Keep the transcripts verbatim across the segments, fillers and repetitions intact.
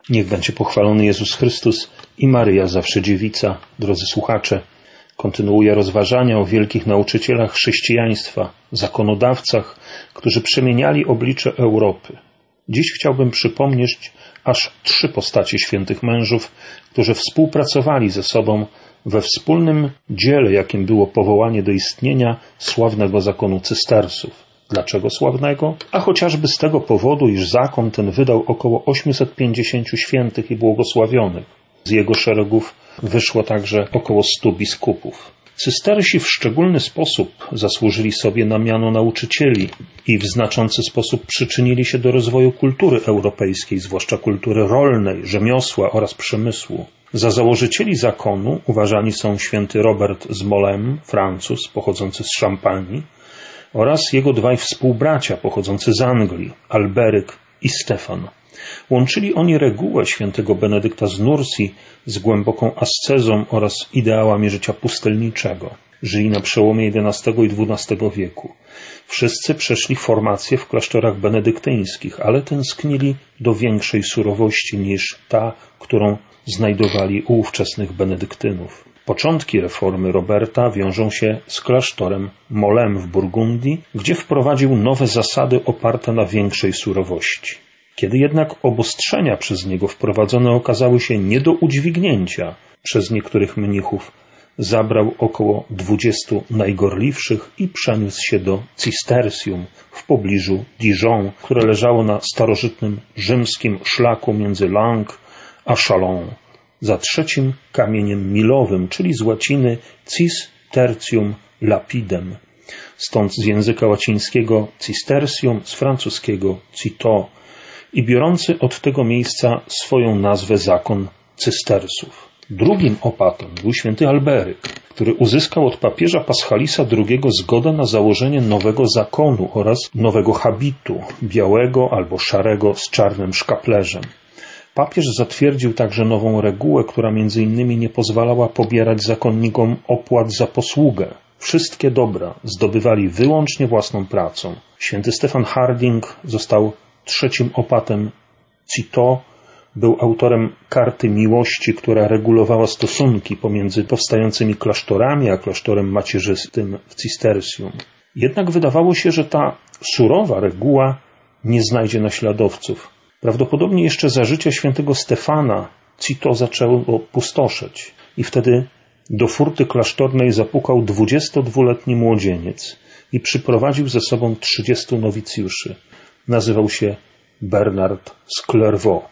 Niech będzie pochwalony Jezus Chrystus i Maryja zawsze dziewica. Drodzy słuchacze, kontynuuję rozważania o wielkich nauczycielach chrześcijaństwa, zakonodawcach, którzy przemieniali oblicze Europy. Dziś chciałbym przypomnieć aż trzy postacie świętych mężów, którzy współpracowali ze sobą we wspólnym dziele, jakim było powołanie do istnienia sławnego zakonu cystersów. Dlaczego sławnego? A chociażby z tego powodu, iż zakon ten wydał około osiemset pięćdziesięciu świętych i błogosławionych. Z jego szeregów wyszło także około stu biskupów. Cystersi w szczególny sposób zasłużyli sobie na miano nauczycieli i w znaczący sposób przyczynili się do rozwoju kultury europejskiej, zwłaszcza kultury rolnej, rzemiosła oraz przemysłu. Za założycieli zakonu uważani są święty Robert z Molem, Francuz, pochodzący z Szampanii, oraz jego dwaj współbracia pochodzący z Anglii, Alberyk i Stefan. Łączyli oni regułę świętego Benedykta z Nursi z głęboką ascezą oraz ideałami życia pustelniczego. Żyli na przełomie jedenastego i dwunastego wieku. Wszyscy przeszli formację w klasztorach benedyktyńskich, ale tęsknili do większej surowości niż ta, którą znajdowali u ówczesnych benedyktynów. Początki reformy Roberta wiążą się z klasztorem Molem w Burgundii, gdzie wprowadził nowe zasady oparte na większej surowości. Kiedy jednak obostrzenia przez niego wprowadzone okazały się nie do udźwignięcia przez niektórych mnichów, zabrał około dwudziestu najgorliwszych i przeniósł się do Cistercium w pobliżu Dijon, które leżało na starożytnym rzymskim szlaku między Langres a Châlons, za trzecim kamieniem milowym, czyli z łaciny cis tertium lapidem. Stąd z języka łacińskiego cistercium, z francuskiego citeaux i biorący od tego miejsca swoją nazwę zakon cystersów. Drugim opatem był święty Alberyk, który uzyskał od papieża Paschalisa drugiego zgodę na założenie nowego zakonu oraz nowego habitu, białego albo szarego z czarnym szkaplerzem. Papież zatwierdził także nową regułę, która między innymi nie pozwalała pobierać zakonnikom opłat za posługę. Wszystkie dobra zdobywali wyłącznie własną pracą. Święty Stefan Harding został trzecim opatem Citeaux, był autorem karty miłości, która regulowała stosunki pomiędzy powstającymi klasztorami a klasztorem macierzystym w Cistercium. Jednak wydawało się, że ta surowa reguła nie znajdzie naśladowców. Prawdopodobnie jeszcze za życia świętego Stefana Citeaux zaczęło pustoszeć i wtedy do furty klasztornej zapukał dwudziestodwuletni młodzieniec i przyprowadził ze sobą trzydziestu nowicjuszy. Nazywał się Bernard z Clairvaux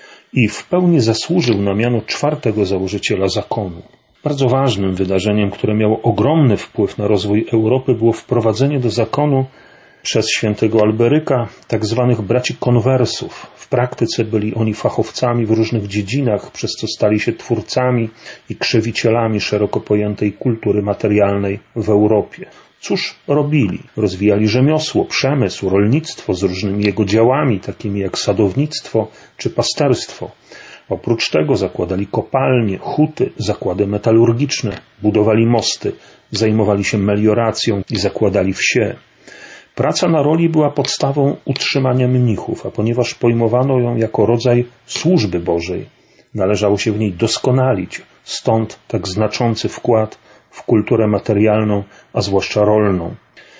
i w pełni zasłużył na miano czwartego założyciela zakonu. Bardzo ważnym wydarzeniem, które miało ogromny wpływ na rozwój Europy, było wprowadzenie do zakonu przez świętego Alberyka tak zwanych braci konwersów. W praktyce byli oni fachowcami w różnych dziedzinach, przez co stali się twórcami i krzewicielami szeroko pojętej kultury materialnej w Europie. Cóż robili? Rozwijali rzemiosło, przemysł, rolnictwo z różnymi jego działami, takimi jak sadownictwo czy pasterstwo. Oprócz tego zakładali kopalnie, huty, zakłady metalurgiczne, budowali mosty, zajmowali się melioracją i zakładali wsie. Praca na roli była podstawą utrzymania mnichów, a ponieważ pojmowano ją jako rodzaj służby Bożej, należało się w niej doskonalić, stąd tak znaczący wkład w kulturę materialną, a zwłaszcza rolną.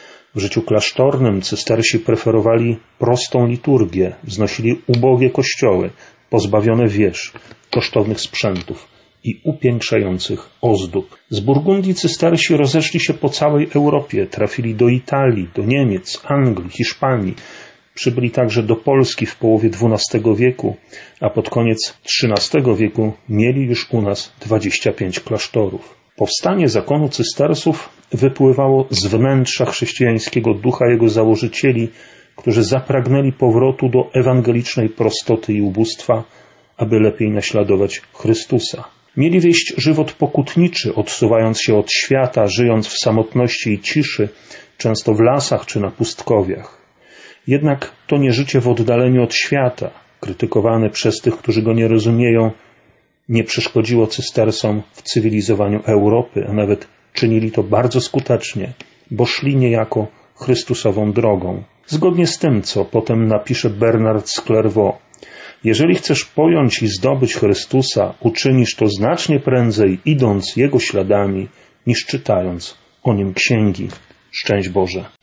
W życiu klasztornym cystersi preferowali prostą liturgię, wznosili ubogie kościoły, pozbawione wież, kosztownych sprzętów i upiększających ozdób. Z Burgundii cystersi rozeszli się po całej Europie, trafili do Italii, do Niemiec, Anglii, Hiszpanii. Przybyli także do Polski w połowie dwunastego wieku, a pod koniec trzynastego wieku mieli już u nas dwadzieścia pięć klasztorów. Powstanie zakonu cystersów wypływało z wnętrza chrześcijańskiego ducha jego założycieli, którzy zapragnęli powrotu do ewangelicznej prostoty i ubóstwa, aby lepiej naśladować Chrystusa. Mieli wieść żywot pokutniczy, odsuwając się od świata, żyjąc w samotności i ciszy, często w lasach czy na pustkowiach. Jednak to nie życie w oddaleniu od świata, krytykowane przez tych, którzy go nie rozumieją, nie przeszkodziło cystersom w cywilizowaniu Europy, a nawet czynili to bardzo skutecznie, bo szli niejako Chrystusową drogą. Zgodnie z tym, co potem napisze Bernard z Clairvaux, Jeżeli chcesz pojąć i zdobyć Chrystusa, uczynisz to znacznie prędzej, idąc Jego śladami, niż czytając o Nim księgi. Szczęść Boże.